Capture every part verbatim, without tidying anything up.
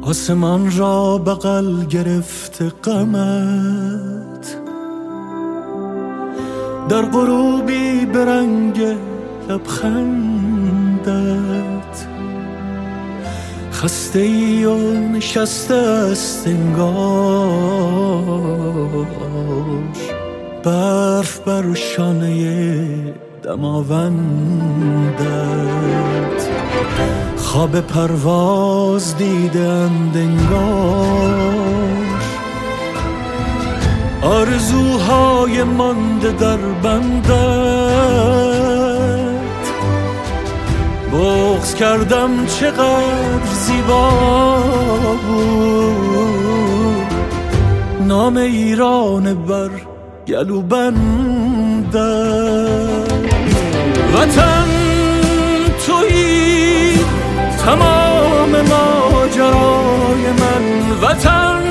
آسمان را بغل گرفت غمت، در غروبی به رنگ لبخندت. خسته ای و نشسته است انگار برف بر شانه دماوندت. خواب پرواز دیدند انگار آرزوهای مانده در بندت. بغض کردم چقدر زیبا بود نام ایران بر گلو بندت. وطن تویی تمام ماجرای من، وطن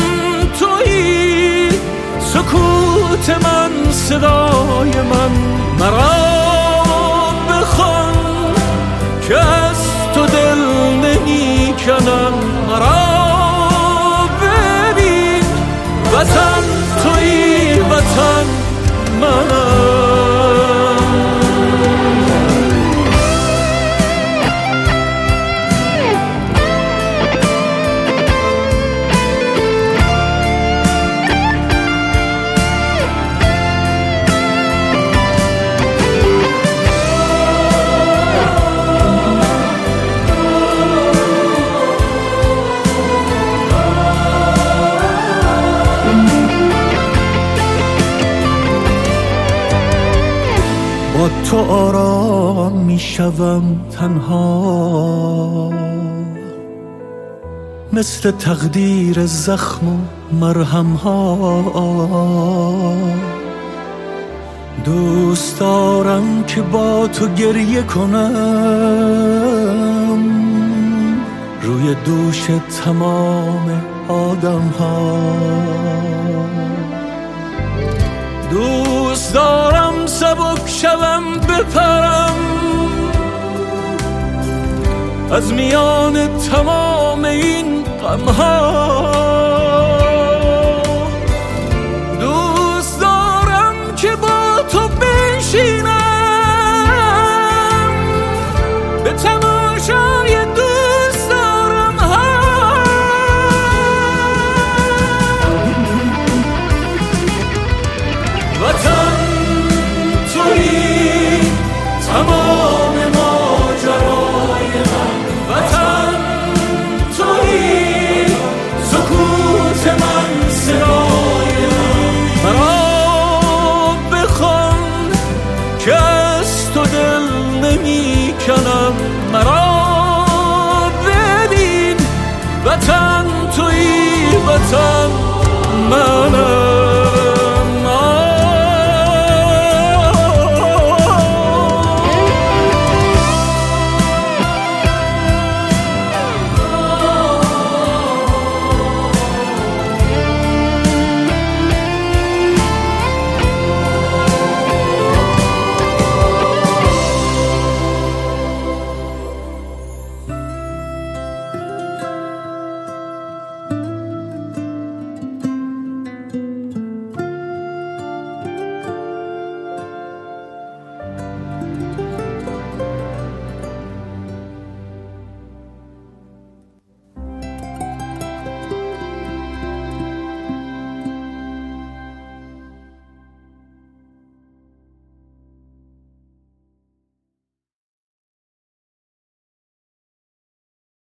تویی سکوت من صدای من. مرا بخوان که از تو دل نمی کنم، مرا ببین وطن تویی وطن منم. با تو آرام می شوم تنها، مثل تقدیر زخم و مرهم ها. دوست دارم که با تو گریه کنم روی دوش تمام آدم ها. دوست دارم سبک شوم بپرم از میان تمام این غمها. دوست دارم که با تو بنشینم به تمام